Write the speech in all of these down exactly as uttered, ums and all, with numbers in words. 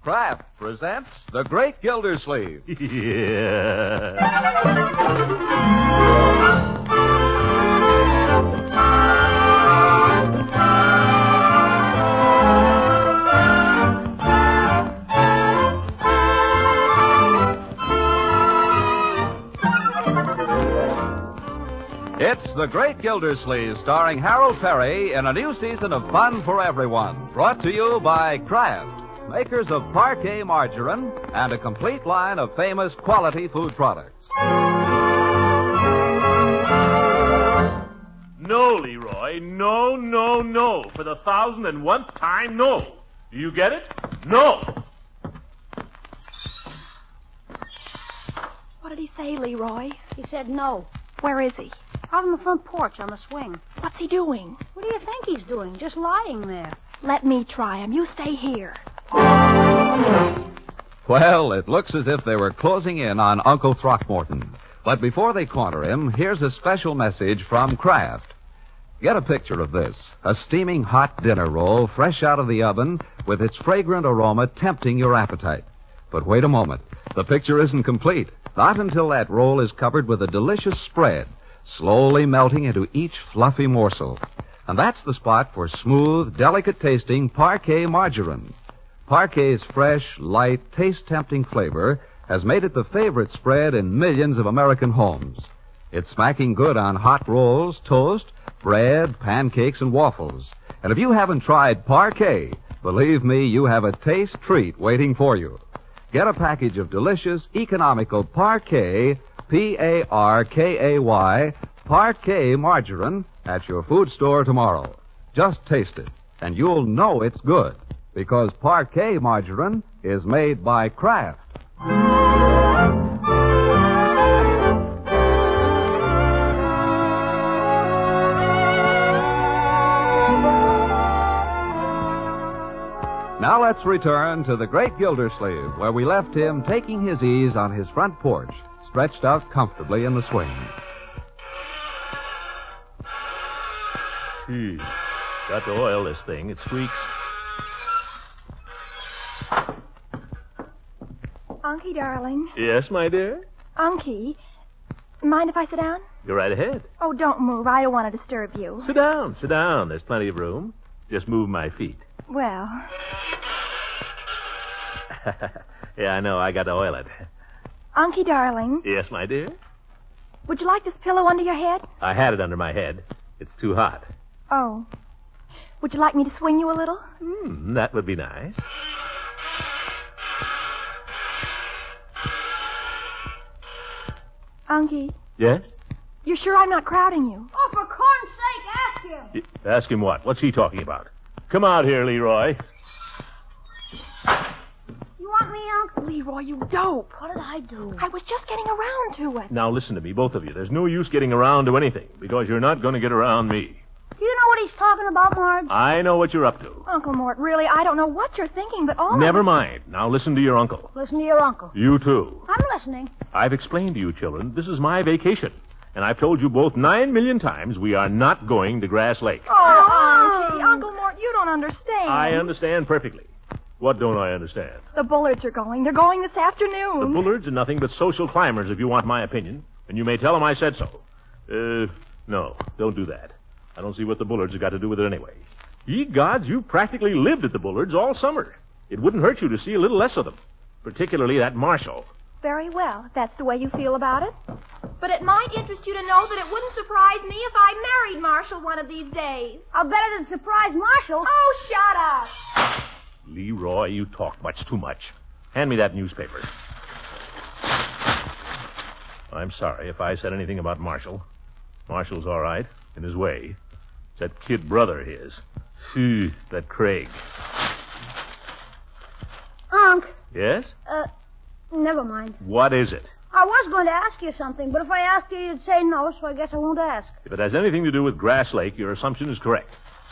Kraft presents The Great Gildersleeve. Yeah. It's The Great Gildersleeve, starring Harold Perry in a new season of fun for everyone. Brought to you by Kraft, makers of Parquet margarine and a complete line of famous quality food products. No, Leroy. No, no, no. For the thousand and one time, no. Do you get it? No. What did he say, Leroy? He said no. Where is he? Out on the front porch on the swing. What's he doing? What do you think he's doing? Just lying there. Let me try him. You stay here. Well, it looks as if they were closing in on Uncle Throckmorton. But before they corner him, here's a special message from Kraft. Get a picture of this. A steaming hot dinner roll fresh out of the oven with its fragrant aroma tempting your appetite. But wait a moment. The picture isn't complete. Not until that roll is covered with a delicious spread, slowly melting into each fluffy morsel. And that's the spot for smooth, delicate-tasting Parquet margarine. Parquet's fresh, light, taste-tempting flavor has made it the favorite spread in millions of American homes. It's smacking good on hot rolls, toast, bread, pancakes, and waffles. And if you haven't tried Parquet, believe me, you have a taste treat waiting for you. Get a package of delicious, economical Parquet, P A R K A Y, Parquet margarine at your food store tomorrow. Just taste it, and you'll know it's good, because Parquet margarine is made by Kraft. Now let's return to the Great Gildersleeve, where we left him taking his ease on his front porch, stretched out comfortably in the swing. Hmm. Got to oil this thing. It squeaks. Unky, darling. Yes, my dear? Unky, mind if I sit down? Go right ahead. Oh, don't move. I don't want to disturb you. Sit down. Sit down. There's plenty of room. Just move my feet. Well. Yeah, I know. I got to oil it. Unky, darling. Yes, my dear? Would you like this pillow under your head? I had it under my head. It's too hot. Oh. Would you like me to swing you a little? Hmm, that would be nice. Unky, Yes? you're sure I'm not crowding you? Oh, for corn's sake, ask him. Y- Ask him what? What's he talking about? Come out here, Leroy. You want me, Unc? Leroy, you dope. What did I do? I was just getting around to it. Now listen to me, both of you. There's no use getting around to anything, because you're not going to get around me. Do you know what he's talking about, Marge? I know what you're up to. Uncle Mort, really, I don't know what you're thinking, but all Never of mind. Now listen to your uncle. Listen to your uncle. You too. I'm listening. I've explained to you, children, this is my vacation. And I've told you both nine million times we are not going to Grass Lake. Oh, Unky, Uncle Mort, you don't understand. I understand perfectly. What don't I understand? The Bullards are going. They're going this afternoon. The Bullards are nothing but social climbers, if you want my opinion. And you may tell them I said so. Uh, no, don't do that. I don't see what the Bullards have got to do with it anyway. Ye gods, you practically lived at the Bullards all summer. It wouldn't hurt you to see a little less of them. Particularly that Marshall. Very well, if that's the way you feel about it. But it might interest you to know that it wouldn't surprise me if I married Marshall one of these days. I'll bet it'd surprise Marshall. Oh, shut up. Leroy, you talk much too much. Hand me that newspaper. I'm sorry if I said anything about Marshall. Marshall's all right, in his way. It's that kid brother of his. Phew, that Craig. Unc, Yes? uh, never mind. What is it? I was going to ask you something, but if I asked you, you'd say no, so I guess I won't ask. If it has anything to do with Grass Lake, your assumption is correct.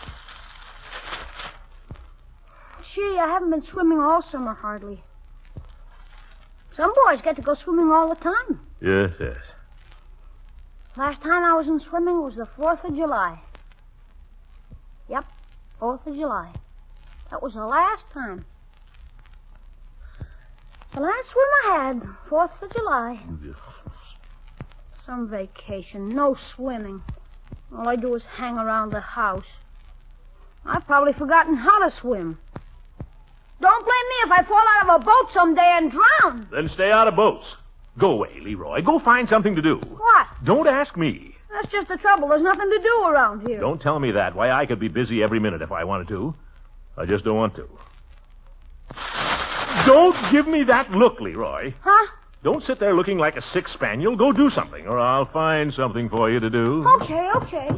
Gee, I haven't been swimming all summer, hardly. Some boys get to go swimming all the time. Yes, yes. Last time I was in swimming was the fourth of July. Yep, fourth of July. That was the last time. The last swim I had, Fourth of July. Some vacation, no swimming. All I do is hang around the house. I've probably forgotten how to swim. Don't blame me if I fall out of a boat someday and drown. Then stay out of boats. Go away, Leroy. Go find something to do. What? Don't ask me. That's just the trouble. There's nothing to do around here. Don't tell me that. Why, I could be busy every minute if I wanted to. I just don't want to. Don't give me that look, Leroy. Huh? Don't sit there looking like a sick spaniel. Go do something, or I'll find something for you to do. Okay, okay.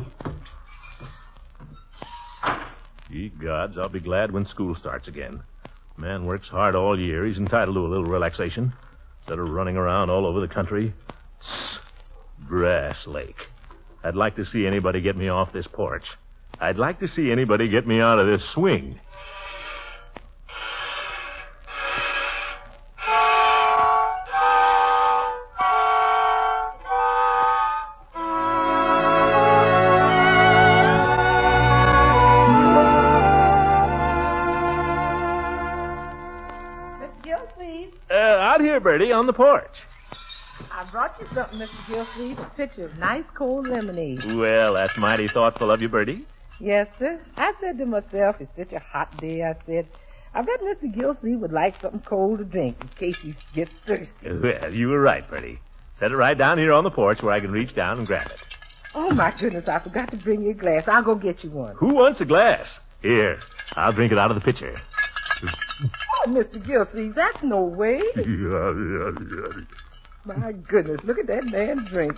Ye gods, I'll be glad when school starts again. Man works hard all year. He's entitled to a little relaxation. Instead of running around all over the country. Tss, Grass Lake. I'd like to see anybody get me off this porch. I'd like to see anybody get me out of this swing. Bertie, on the porch. I brought you something, Mister Gilsleeve, a pitcher of nice cold lemonade. Well, that's mighty thoughtful of you, Bertie. Yes, sir. I said to myself, it's such a hot day, I said, I bet Mister Gilsleeve would like something cold to drink in case he gets thirsty. Well, you were right, Bertie. Set it right down here on the porch where I can reach down and grab it. Oh, my goodness, I forgot to bring you a glass. I'll go get you one. Who wants a glass? Here, I'll drink it out of the pitcher. Oh, Mister Gilsleeve, that's no way. My goodness, look at that man drink.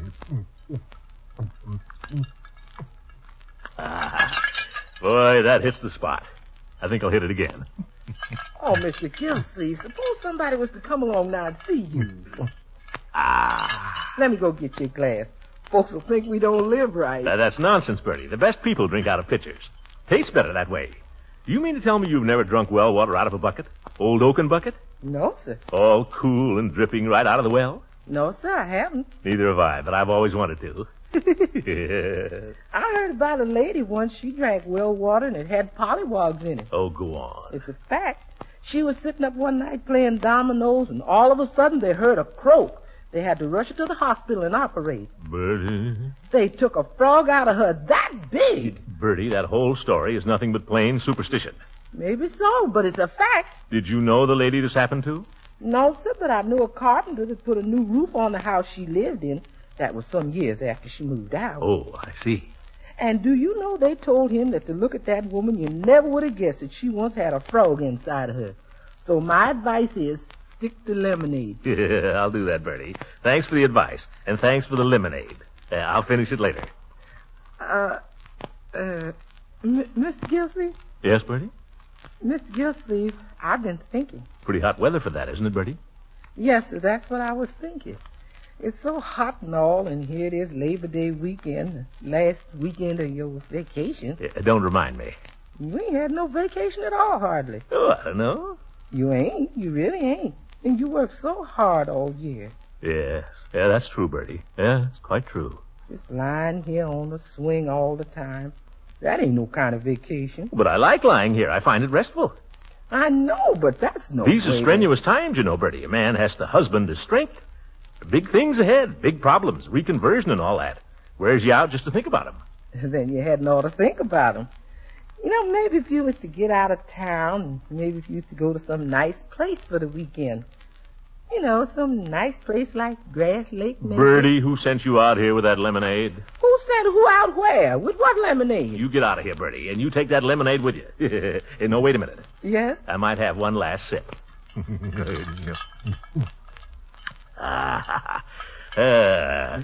Ah, boy, that hits the spot. I think I'll hit it again. Oh, Mister Gilsleeve, suppose somebody was to come along now and see you. Ah. Let me go get you a glass. Folks will think we don't live right. Now, that's nonsense, Bertie. The best people drink out of pitchers. Tastes better that way. Do you mean to tell me you've never drunk well water out of a bucket? Old oaken bucket? No, sir. All cool and dripping right out of the well? No, sir, I haven't. Neither have I, but I've always wanted to. I heard about a lady once. She drank well water and it had pollywogs in it. Oh, go on. It's a fact. She was sitting up one night playing dominoes, and all of a sudden they heard a croak. They had to rush her to the hospital and operate. Bertie. They took a frog out of her that big. Bertie, that whole story is nothing but plain superstition. Maybe so, but it's a fact. Did you know the lady this happened to? No, sir, but I knew a carpenter that put a new roof on the house she lived in. That was some years after she moved out. Oh, I see. And do you know they told him that to look at that woman, you never would have guessed that she once had a frog inside of her. So my advice is, stick to lemonade. Yeah, I'll do that, Bertie. Thanks for the advice, and thanks for the lemonade. Uh, I'll finish it later. Uh, uh, M- Mister Gilsleeve? Yes, Bertie? Mister Gilsleeve, I've been thinking. Pretty hot weather for that, isn't it, Bertie? Yes, sir, that's what I was thinking. It's so hot and all, and here it is Labor Day weekend, the last weekend of your vacation. Yeah, don't remind me. You ain't had no vacation at all, hardly. Oh, I don't know. You ain't. You really ain't. And you work so hard all year. Yes. Yeah, that's true, Bertie. Yeah, it's quite true. Just lying here on the swing all the time. That ain't no kind of vacation. But I like lying here. I find it restful. I know, but that's no These are way strenuous times, you know, Bertie. A man has to husband his strength. Big things ahead, big problems, reconversion and all that. Wears you out just to think about them. Then you hadn't ought to think about them. You know, maybe if you was to get out of town, maybe if you was to go to some nice place for the weekend. You know, some nice place like Grass Lake, maybe. Bertie, who sent you out here with that lemonade? Who said who out where? With what lemonade? You get out of here, Bertie, and you take that lemonade with you. Hey, no, wait a minute. Yes? I might have one last sip. ah, uh.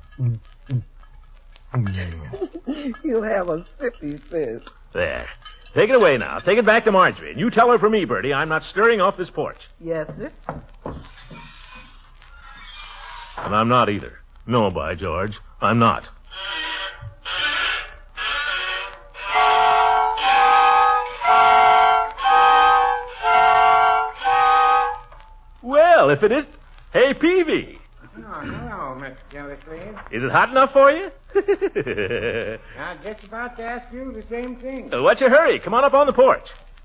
You'll have a sip, he says. There. Take it away now. Take it back to Marjorie. And you tell her for me, Bertie, I'm not stirring off this porch. Yes, sir. And I'm not either. No, by George, I'm not. Well, if it is... Hey, Peavy. Oh, hello, Mister Gildersleeve. Is it hot enough for you? I was just about to ask you the same thing. Uh, what's your hurry? Come on up on the porch.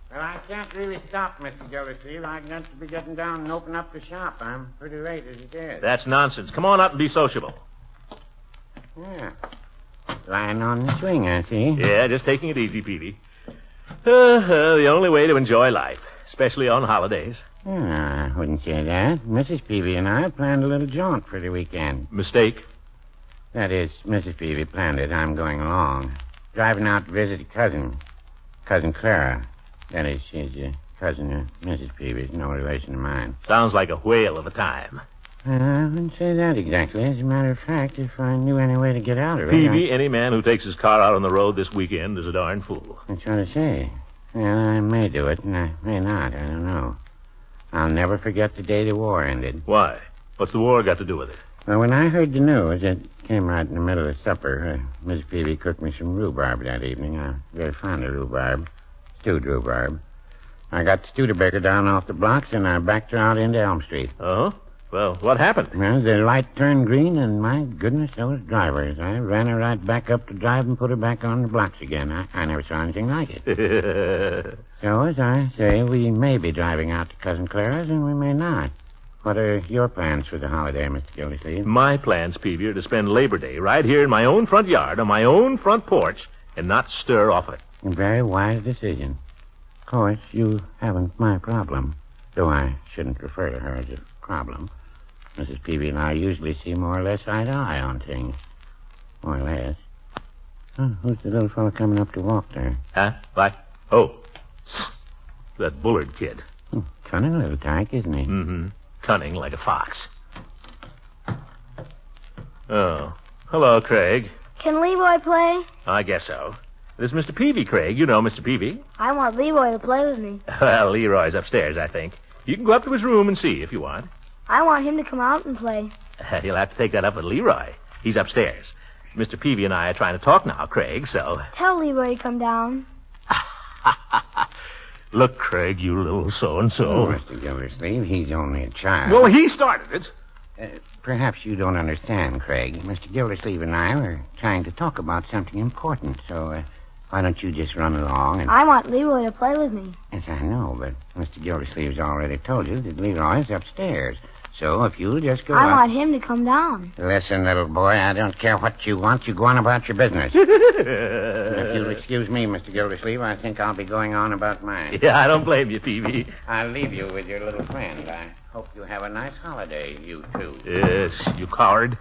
Well, I can't really stop, Mister Gildersleeve. I've got to be getting down and open up the shop. I'm pretty late as it is. That's nonsense. Come on up and be sociable. Yeah. Lying on the swing, I see. Yeah, just taking it easy, Peavy. Uh, uh, the only way to enjoy life, especially on holidays. Oh, I wouldn't say that. Missus Peavy and I planned a little jaunt for the weekend. Mistake. That is, Missus Peavy planned it. I'm going along. Driving out to visit a cousin. Cousin Clara. That is, she's a cousin of Missus Peavy's, no relation of mine. Sounds like a whale of a time. Uh, I wouldn't say that exactly. As a matter of fact, if I knew any way to get out of it... Peavy, I... any man who takes his car out on the road this weekend is a darn fool. That's what I say. Well, I may do it, and I may not. I don't know. I'll never forget the day the war ended. Why? What's the war got to do with it? Well, when I heard the news, it came right in the middle of supper. Uh, Miss Peavy cooked me some rhubarb that evening. I'm very fond of rhubarb. Stewed rhubarb. I got the Studebaker down off the blocks, and I backed her out into Elm Street. Oh? Well, what happened? Well, the light turned green, and my goodness, those drivers. I ran her right back up to drive and put her back on the blocks again. I, I never saw anything like it. So, as I say, we may be driving out to Cousin Clara's, and we may not. What are your plans for the holiday, Mister Gildersleeve? My plans, Peavy, are to spend Labor Day right here in my own front yard, on my own front porch, and not stir off it. A very wise decision. Of course, you haven't my problem, though I shouldn't refer to her as a problem. Missus Peavy and I usually see more or less eye to eye on things. More or less. Oh, who's the little fellow coming up to walk there? Huh? What? Oh, that Bullard kid. Hmm, cunning little tyke, isn't he? Mm-hmm. Cunning like a fox. Oh. Hello, Craig. Can Leroy play? I guess so. This is Mister Peavy, Craig. You know Mister Peavy. I want Leroy to play with me. Well, Leroy's upstairs, I think. You can go up to his room and see if you want. I want him to come out and play. You'll have to take that up with Leroy. He's upstairs. Mister Peavy and I are trying to talk now, Craig, so... Tell Leroy to come down. Look, Craig, you little so-and-so. Oh, Mister Gildersleeve, he's only a child. Well, he started it. Uh, perhaps you don't understand, Craig. Mister Gildersleeve and I were trying to talk about something important, so uh, why don't you just run along and... I want Leroy to play with me. Yes, I know, but Mister Gildersleeve's already told you that Leroy's upstairs. So if you'll just go I up... want him to come down. Listen, little boy, I don't care what you want. You go on about your business. If you'll excuse me, Mister Gildersleeve, I think I'll be going on about mine. Yeah, I don't blame you, Peavy. I'll leave you with your little friend. I hope you have a nice holiday, you two. Yes, you coward.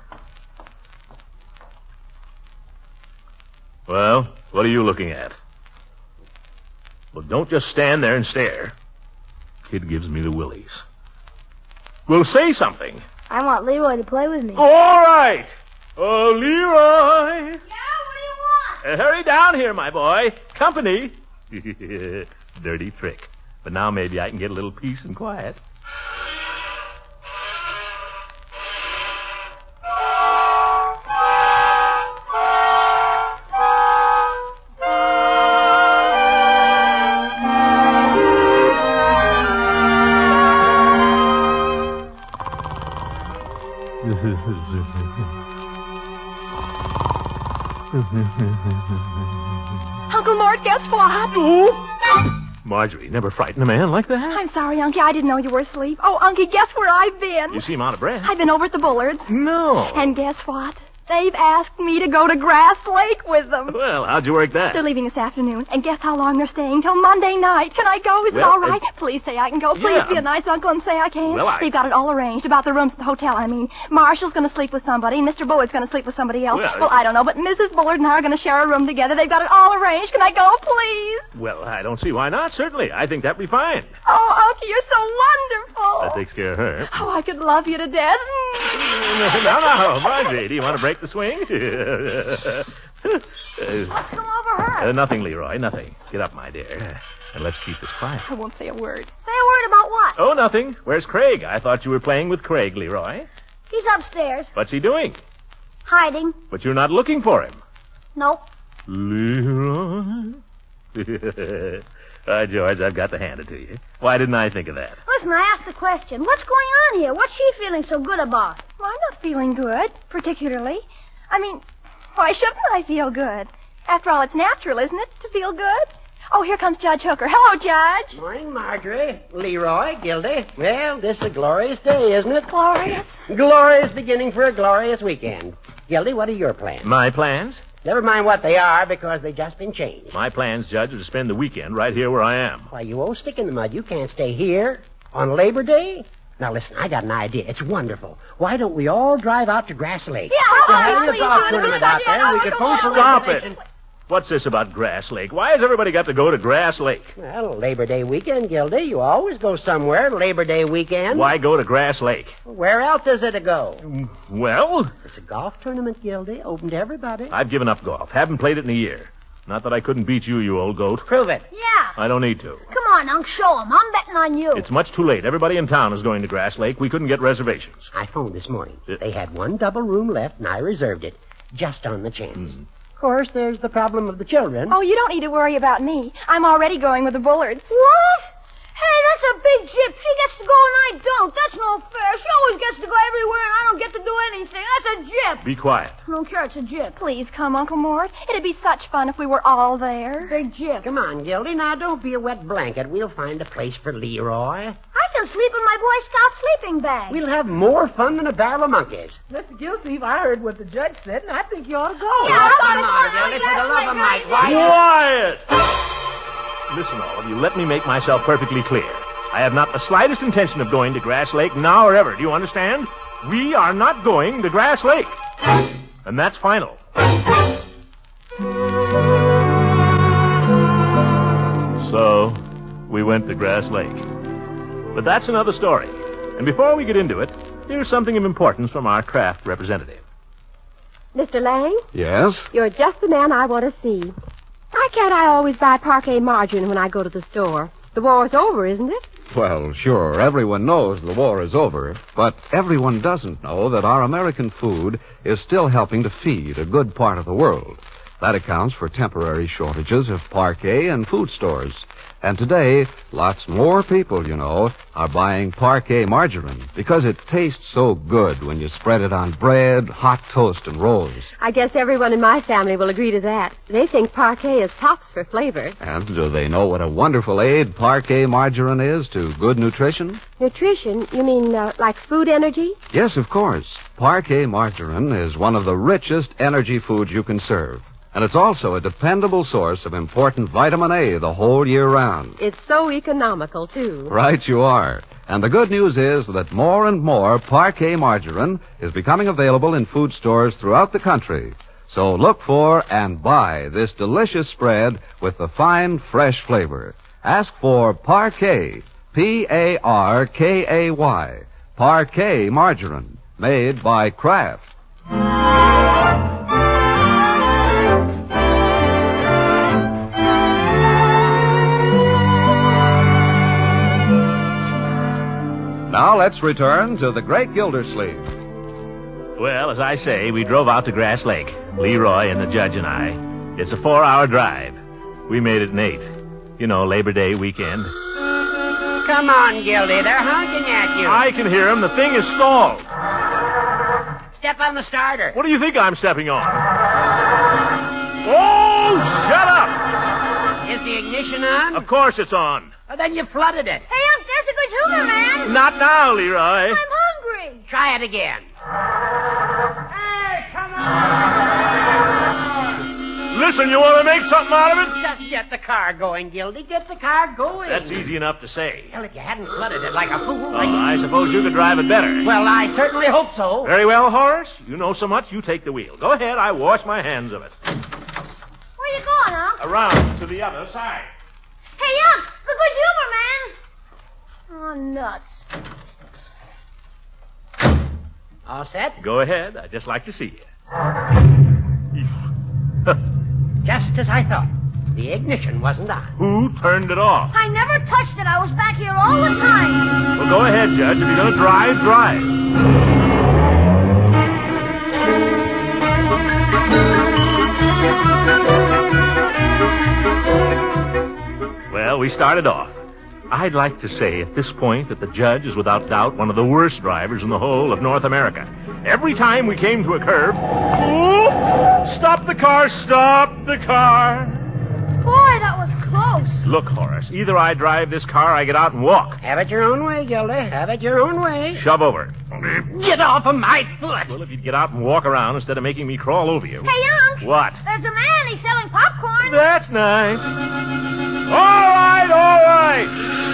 Well, what are you looking at? Well, don't just stand there and stare. Kid gives me the willies. Well, say something. I want Leroy to play with me. All right. Oh, Leroy. Yeah, what do you want? Uh, hurry down here, my boy. Company. Dirty trick. But now maybe I can get a little peace and quiet. Uncle Mort, guess what? Oh. Marjorie, never frighten a man like that. I'm sorry, Unky. I didn't know you were asleep. Oh, Unky, guess where I've been? You seem out of breath. I've been over at the Bullards. No. And guess what? They've asked me to go to Grass Lake with them. Well, how'd you work that? They're leaving this afternoon. And guess how long they're staying? Till Monday night. Can I go? Is Well, it all right? uh, Please say I can go. Please yeah. be a nice uncle and say I can. Well, I- They've got it all arranged about the rooms at the hotel, I mean. Marshall's going to sleep with somebody, and Mister Bullard's going to sleep with somebody else. Well, Well, I don't know, but Missus Bullard and I are going to share a room together. They've got it all arranged. Can I go, please? Well, I don't see why not. Certainly. I think that'd be fine. Oh, Unky, you're so wonderful. That takes care of her. Oh, I could love you to death. No, no, no. Marjorie, do you want to break the swing? uh, What's come over her? uh, nothing, Leroy, nothing. Get up, my dear. And let's keep this quiet. I won't say a word. Say a word about what? Oh, nothing. Where's Craig? I thought you were playing with Craig, Leroy. He's upstairs. What's he doing? Hiding. But you're not looking for him. Nope. Leroy? Ah, George, I've got to hand it to you. Why didn't I think of that? Listen, I asked the question. What's going on here? What's she feeling so good about? Well, I'm not feeling good, particularly. I mean, why shouldn't I feel good? After all, it's natural, isn't it, to feel good? Oh, here comes Judge Hooker. Hello, Judge. Morning, Marjorie. Leroy, Gildy. Well, this is a glorious day, isn't it? Glorious. Glorious beginning for a glorious weekend. Gildy, what are your plans? My plans? Never mind what they are, because they've just been changed. My plans, Judge, are to spend the weekend right here where I am. Why, you old stick in the mud. You can't stay here on Labor Day. Now, listen, I got an idea. It's wonderful. Why don't we all drive out to Grass Lake? Yeah, They're oh, having please, a golf honey, tournament please, out honey, there. I We wanna could go post some Stop it. information. What's this about Grass Lake? Why has everybody got to go to Grass Lake? Well, Labor Day weekend, Gildy. You always go somewhere Labor Day weekend. Why go to Grass Lake? Where else is there to go? Well, It's a golf tournament, Gildy. Open to everybody. I've given up golf. Haven't played it in a year. Not that I couldn't beat you, you old goat. Prove it. Yeah. I don't need to. Come on, Unc, show 'em. I'm betting on you. It's much too late. Everybody in town is going to Grass Lake. We couldn't get reservations. I phoned this morning. Yeah. They had one double room left, and I reserved it, just on the chance. Mhm. Of course, there's the problem of the children. Oh, you don't need to worry about me. I'm already going with the Bullards. What? Hey, that's a big jip. She gets to go and I don't. That's no fair. She always gets to go everywhere and I don't get to do anything. That's a jip. Be quiet. I don't care. It's a jip. Please come, Uncle Mort. It'd be such fun if we were all there. Big jip. Come on, Gildy. Now, don't be a wet blanket. We'll find a place for Leroy. I can sleep in my Boy Scout sleeping bag. We'll have more fun than a barrel of monkeys. Mister Gilsleeve, I heard what the judge said, and I think you ought to go. Yeah, Oh, I come wanna on, go. Gildy. For Yes, the love my of Mike, God, why? Quiet! Listen, all of you, let me make myself perfectly clear. I have not the slightest intention of going to Grass Lake now or ever. Do you understand? We are not going to Grass Lake. And that's final. So, we went to Grass Lake. But that's another story. And before we get into it, here's something of importance from our Kraft representative. Mister Lang, Yes? you're just the man I want to see. Why can't I always buy parquet margarine when I go to the store? The war's over, isn't it? Well, sure, everyone knows the war is over, but everyone doesn't know that our American food is still helping to feed a good part of the world. That accounts for temporary shortages of parquet in food stores. And today, lots more people, you know, are buying parquet margarine because it tastes so good when you spread it on bread, hot toast, and rolls. I guess everyone in my family will agree to that. They think parquet is tops for flavor. And do they know what a wonderful aid parquet margarine is to good nutrition? Nutrition? You mean uh, like food energy? Yes, of course. Parquet margarine is one of the richest energy foods you can serve. And it's also a dependable source of important vitamin A the whole year round. It's so economical, too. Right you are. And the good news is that more and more parquet margarine is becoming available in food stores throughout the country. So look for and buy this delicious spread with the fine, fresh flavor. Ask for Parquet, P A R K A Y, Parquet margarine, made by Kraft. Now let's return to the Great Gildersleeve. Well, as I say, we drove out to Grass Lake, Leroy and the judge and I. It's a four-hour drive. We made it in eight. You know, Labor Day weekend. Come on, Gildy. They're honking at you. I can hear him. The thing is stalled. Step on the starter. What do you think I'm stepping on? Oh, shut up! Is the ignition on? Of course it's on. Well, then you flooded it. Hey, Unc, there's a good humor, man. Not now, Leroy. I'm hungry. Try it again. Hey, come on! Listen, you want to make something out of it? Just get the car going, Gildy. Get the car going. That's easy enough to say. Well, if you hadn't flooded it like a fool... Oh, I suppose you could drive it better. Well, I certainly hope so. Very well, Horace. You know so much, you take the wheel. Go ahead, I wash my hands of it. Where you going, Unc? Around to the other side. Hey, Unc, the good humor, man. Oh, nuts. All set? Go ahead. I'd just like to see you. Just as I thought. The ignition wasn't on. Who turned it off? I never touched it. I was back here all the time. Well, go ahead, Judge. If you're going to drive, drive. Well, we started off. I'd like to say at this point that the judge is without doubt one of the worst drivers in the whole of North America. Every time we came to a curve, oh, stop the car, stop the car. Boy, that was close. house. Look, Horace, either I drive this car or I get out and walk. Have it your own way, Gildy. Have it your own way. Shove over. Get off of my foot. Well, if you'd get out and walk around instead of making me crawl over you. Hey, Unc. What? There's a man. He's selling popcorn. That's nice. All right, all right.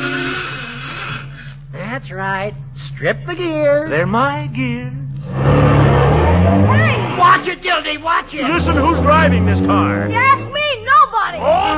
That's right. Strip the gears. They're my gears. Hey! Watch it, Gildy. Watch it. Listen, who's driving this car? You ask me, nobody.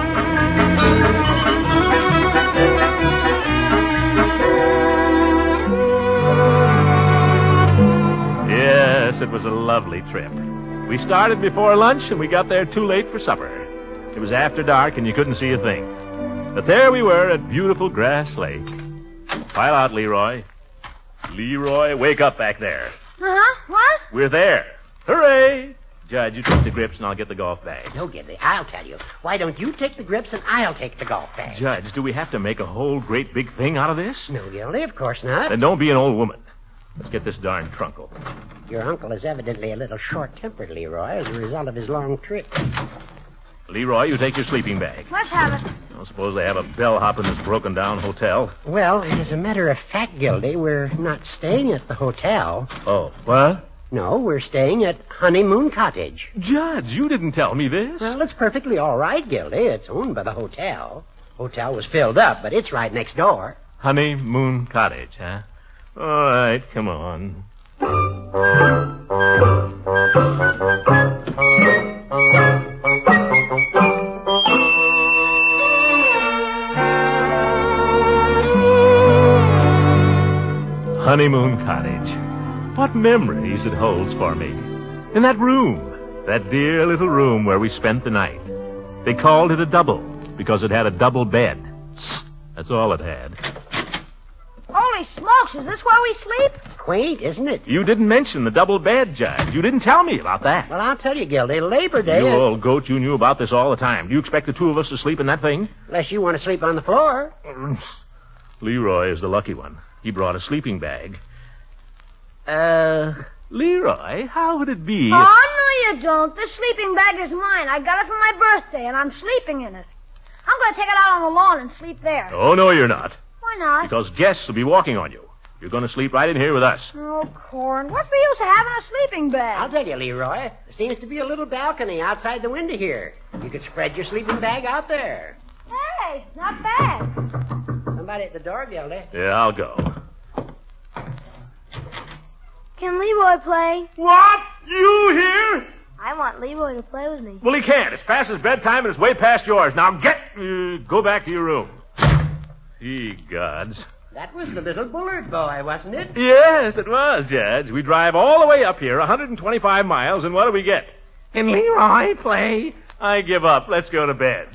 Yes, it was a lovely trip. We started before lunch and we got there too late for supper. It was after dark and you couldn't see a thing. But there we were at beautiful Grass Lake. Pile out, Leroy. Leroy, wake up back there. Uh-huh. What? We're there. Hooray! Judge, you take the grips and I'll get the golf bags. No, Gildy, I'll tell you. Why don't you take the grips and I'll take the golf bag? Judge, do we have to make a whole great big thing out of this? No, Gildy, of course not. Then don't be an old woman. Let's get this darn trunk open. Your uncle is evidently a little short-tempered, Leroy, as a result of his long trip. Leroy, you take your sleeping bag. Let's have it. I don't suppose they have a bellhop in this broken-down hotel. Well, as a matter of fact, Gildy, we're not staying at the hotel. Oh, what? No, we're staying at Honeymoon Cottage. Judge, you didn't tell me this. Well, it's perfectly all right, Gildy. It's owned by the hotel. Hotel was filled up, but it's right next door. Honeymoon Cottage, huh? All right, come on. Honeymoon Cottage. What memories it holds for me. In that room, that dear little room where we spent the night. They called it a double because it had a double bed. That's all it had. Holy smokes, is this where we sleep? Quaint, isn't it? You didn't mention the double bed, Judge. You didn't tell me about that. Well, I'll tell you, Gildy. Labor Day... You is- old goat, you knew about this all the time. Do you expect the two of us to sleep in that thing? Unless you want to sleep on the floor. Leroy is the lucky one. He brought a sleeping bag. Uh, Leroy, how would it be if... Oh, no, you don't. This sleeping bag is mine. I got it for my birthday, and I'm sleeping in it. I'm going to take it out on the lawn and sleep there. Oh, no, you're not. Why not? Because guests will be walking on you. You're going to sleep right in here with us. Oh, Corn, what's the use of having a sleeping bag? I'll tell you, Leroy. There seems to be a little balcony outside the window here. You could spread your sleeping bag out there. Hey, not bad. Somebody at the door, Gildy. Yeah, I'll go. Can Leroy play? What? You here? I want Leroy to play with me. Well, he can't. It's past his bedtime and it's way past yours. Now get... Uh, go back to your room. Ye gods. That was the little Bullard boy, wasn't it? Yes, it was, Judge. We drive all the way up here, one hundred twenty-five miles, and what do we get? Can Leroy play? I give up. Let's go to bed.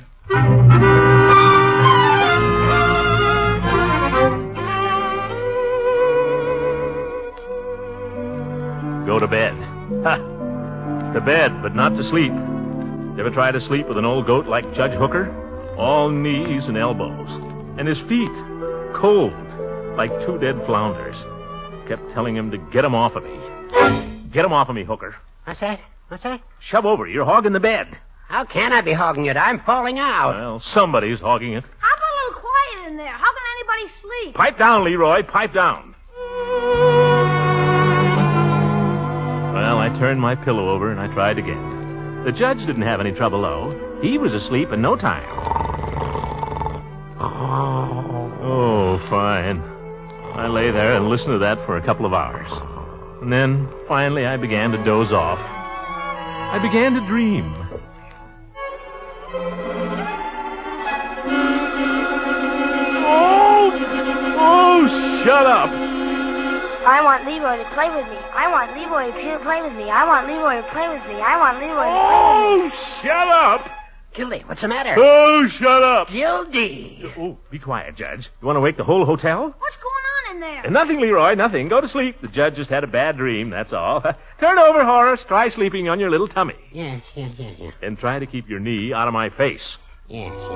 Go to bed. Ha! To bed, but not to sleep. You ever try to sleep with an old goat like Judge Hooker? All knees and elbows. And his feet, cold, like two dead flounders. Kept telling him to get 'em off of me. Get 'em off of me, Hooker. What's that? What's that? Shove over. You're hogging the bed. How can I be hogging it? I'm falling out. Well, somebody's hogging it. How about a little quiet in there? How can anybody sleep? Pipe down, Leroy. Pipe down. Well, I turned my pillow over and I tried again. The judge didn't have any trouble, though. He was asleep in no time. Oh, fine. I lay there and listened to that for a couple of hours. And then, finally, I began to doze off. I began to dream. Oh! Oh, shut up! I want Leroy to play with me. I want Leroy to play with me. I want Leroy to play with me. I want Leroy to play with me. Oh, shut up! Gildy, what's the matter? Oh, shut up! Gildy! Oh, be quiet, Judge. You want to wake the whole hotel? What's going on in there? And nothing, Leroy, nothing. Go to sleep. The judge just had a bad dream, that's all. Turn over, Horace. Try sleeping on your little tummy. Yes, yes, yes, yes. And try to keep your knee out of my face. Yes, yes.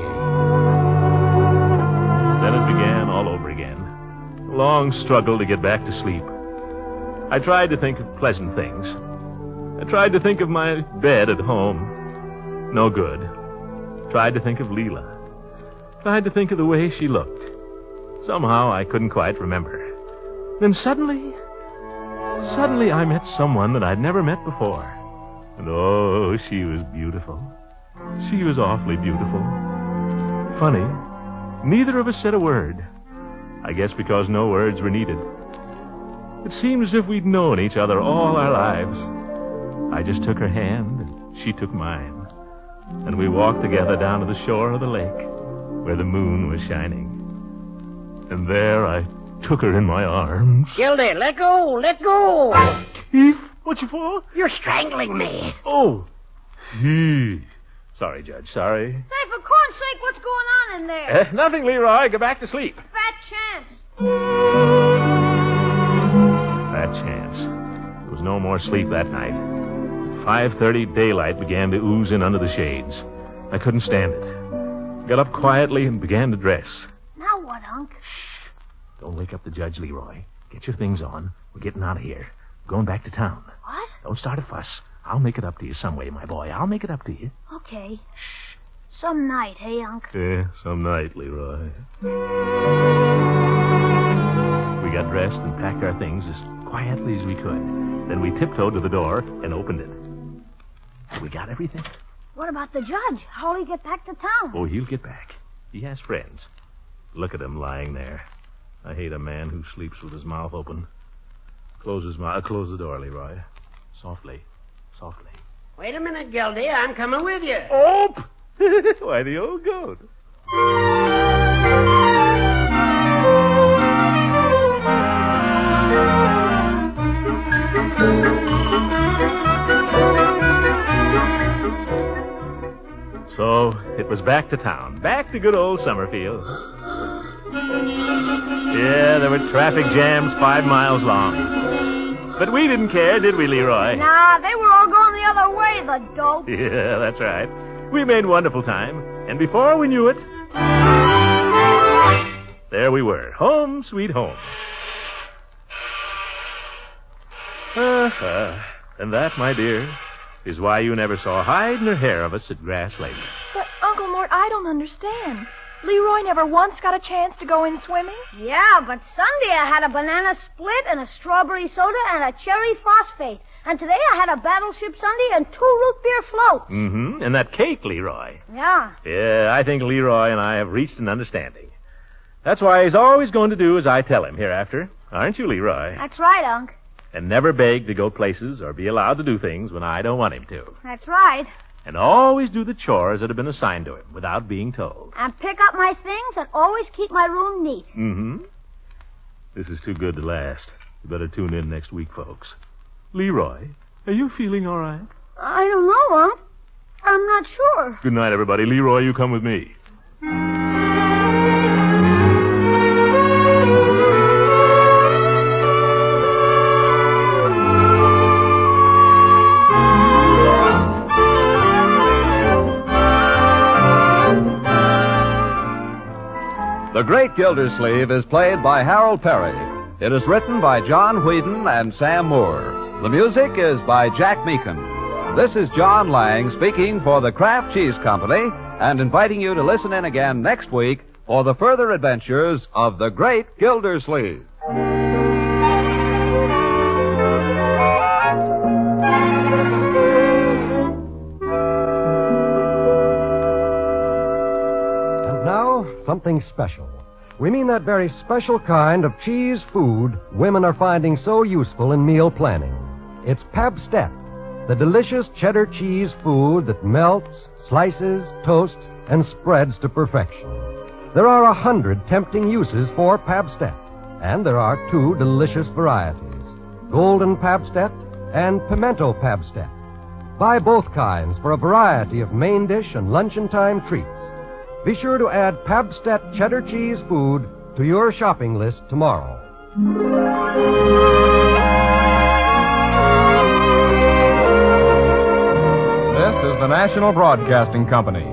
Then it began all over again. A long struggle to get back to sleep. I tried to think of pleasant things. I tried to think of my bed at home. No good. Tried to think of Leela. tried to think of the way she looked. Somehow I couldn't quite remember. Then suddenly, suddenly I met someone that I'd never met before. And oh, she was beautiful. She was awfully beautiful. Funny, neither of us said a word. I guess because no words were needed. It seemed as if we'd known each other all our lives. I just took her hand, and she took mine. And we walked together down to the shore of the lake, where the moon was shining. And there I took her in my arms. Gildy, let go, let go. Eve, what you for? You're strangling me. Oh. Eve. Sorry, Judge, sorry. Say, for corn's sake, what's going on in there? Uh, nothing, Leroy. Go back to sleep. Fat chance. Fat chance. There was no more sleep that night. five thirty, daylight began to ooze in under the shades. I couldn't stand it. Got up quietly and began to dress. Now what, Unc? Shh. Don't wake up the judge, Leroy. Get your things on. We're getting out of here. We're going back to town. What? Don't start a fuss. I'll make it up to you some way, my boy. I'll make it up to you. Okay. Shh. Some night, hey, Unc? Yeah, some night, Leroy. We got dressed and packed our things as quietly as we could. Then we tiptoed to the door and opened it. We got everything. What about the judge? How'll he get back to town? Oh, he'll get back. He has friends. Look at him lying there. I hate a man who sleeps with his mouth open. Close his mouth. Close the door, Leroy. Softly. Softly. Wait a minute, Gildy. I'm coming with you. Oh! Why, the old goat. So, it was back to town. Back to good old Summerfield. Yeah, there were traffic jams five miles long. But we didn't care, did we, Leroy? Nah, they were all going the other way, the dopes. Yeah, that's right. We made wonderful time. And before we knew it, there we were. Home, sweet home. Uh-huh. And that, my dear, is why you never saw hide nor hair of us at Grass Lake. But, Uncle Mort, I don't understand. Leroy never once got a chance to go in swimming? Yeah, but Sunday I had a banana split and a strawberry soda and a cherry phosphate. And today I had a battleship sundae and two root beer floats. Mm-hmm. And that cake, Leroy. Yeah. Yeah, I think Leroy and I have reached an understanding. That's why he's always going to do as I tell him hereafter. Aren't you, Leroy? That's right, Unc. And never beg to go places or be allowed to do things when I don't want him to. That's right. And always do the chores that have been assigned to him without being told. And pick up my things and always keep my room neat. Mm-hmm. This is too good to last. You better tune in next week, folks. Leroy, are you feeling all right? I don't know, Unc. I'm not sure. Good night, everybody. Leroy, you come with me. The Great Gildersleeve is played by Harold Perry. It is written by John Whedon and Sam Moore. The music is by Jack Meakin. This is John Lang speaking for the Kraft Cheese Company and inviting you to listen in again next week for the further adventures of the Great Gildersleeve. Something special. We mean that very special kind of cheese food women are finding so useful in meal planning. It's Pabstet, the delicious cheddar cheese food that melts, slices, toasts, and spreads to perfection. There are a hundred tempting uses for Pabstet, and there are two delicious varieties, Golden Pabstet and Pimento Pabstet. Buy both kinds for a variety of main dish and luncheon time treats. Be sure to add Pabstet cheddar cheese food to your shopping list tomorrow. This is the National Broadcasting Company.